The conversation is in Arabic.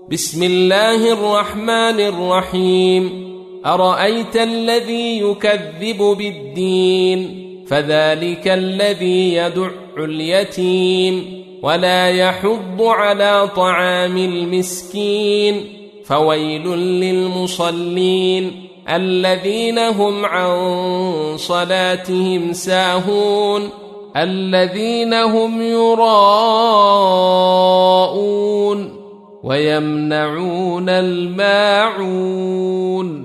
بسم الله الرحمن الرحيم أرأيت الذي يكذب بالدين فذلك الذي يدع اليتيم ولا يحض على طعام المسكين فويل للمصلين الذين هم عن صلاتهم ساهون الذين هم يراءون ويمنعون الماعون